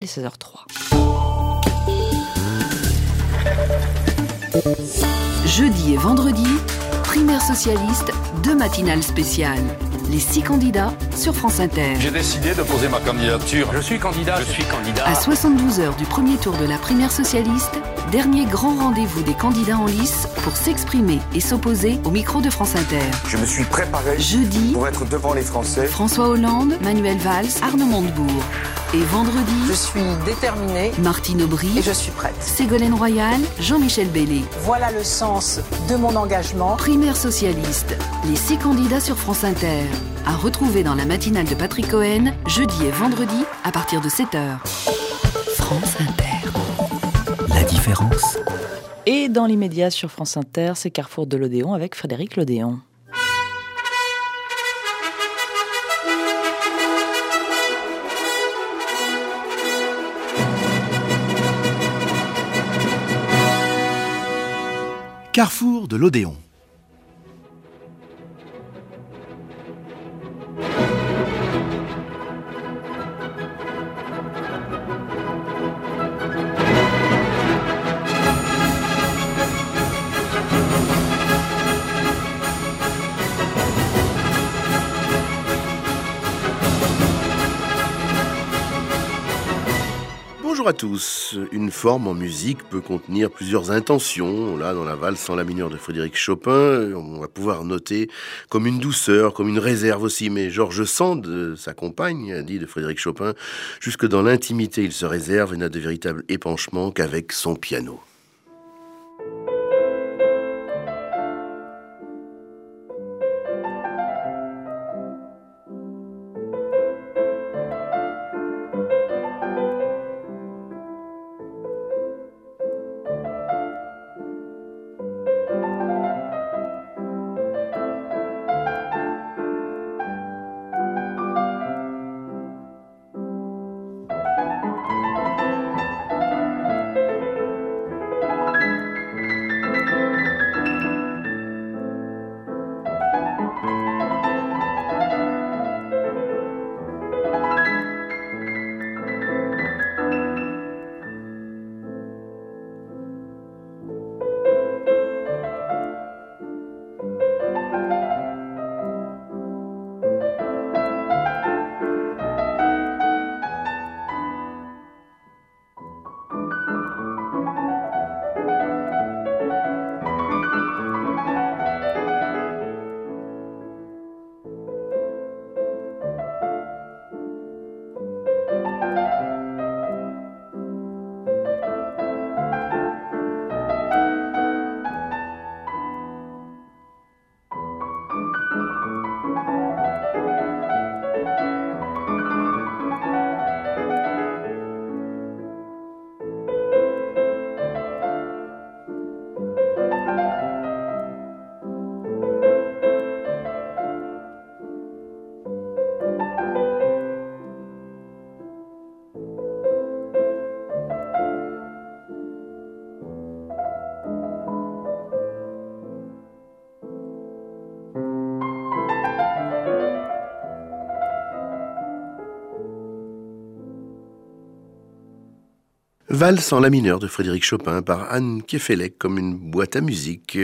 16h03. Jeudi et vendredi, primaire socialiste, 2 matinales spéciales. Les 6 candidats sur France Inter. J'ai décidé de poser ma candidature. Je suis candidat. À 72 heures du premier tour de la primaire socialiste, dernier grand rendez-vous des candidats en lice pour s'exprimer et s'opposer au micro de France Inter. Je me suis préparé Jeudi, pour être devant les Français. François Hollande, Manuel Valls, Arnaud Montebourg. Et vendredi, je suis déterminée Martine Aubry et je suis prête. Ségolène Royal, Jean-Michel Bellé. Voilà le sens de mon engagement. Primaire socialiste, les 6 candidats sur France Inter. À retrouver dans la matinale de Patrick Cohen, jeudi et vendredi à partir de 7h. France Inter. La différence. Et dans l'immédiat sur France Inter, c'est Carrefour de l'Odéon avec Frédéric Lodéon. Carrefour de l'Odéon. Bonjour à tous. Une forme en musique peut contenir plusieurs intentions. Là, dans la valse en la mineure de Frédéric Chopin, on va pouvoir noter comme une douceur, comme une réserve aussi. Mais George Sand, sa compagne, dit de Frédéric Chopin, jusque dans l'intimité, il se réserve et n'a de véritable épanchement qu'avec son piano. Valse en la mineure de Frédéric Chopin par Anne Kefelec comme une boîte à musique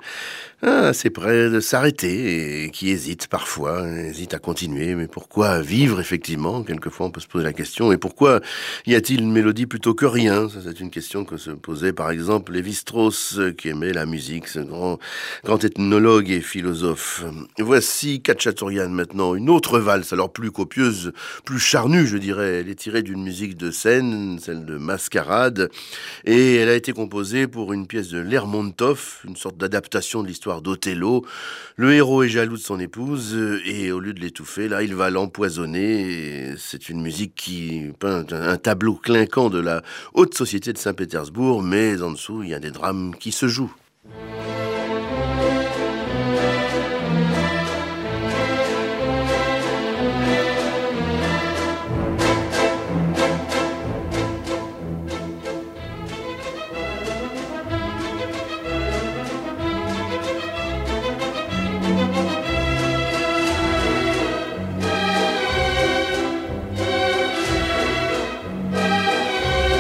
assez près de s'arrêter et qui hésite parfois, hésite à continuer. Mais pourquoi vivre effectivement? Quelquefois on peut se poser la question. Et pourquoi y a-t-il une mélodie plutôt que rien? Ça, c'est une question que se posait par exemple Lévi-Strauss qui aimait la musique, ce grand ethnologue et philosophe. Voici Khatchatourian maintenant, une autre valse, alors plus copieuse, plus charnue je dirais. Elle est tirée d'une musique de scène, celle de Mascarade, et elle a été composée pour une pièce de Lermontov, une sorte d'adaptation de l'histoire d'Othello. Le héros est jaloux de son épouse et au lieu de l'étouffer, là, il va l'empoisonner. Et c'est une musique qui peint un tableau clinquant de la haute société de Saint-Pétersbourg, mais en dessous, il y a des drames qui se jouent.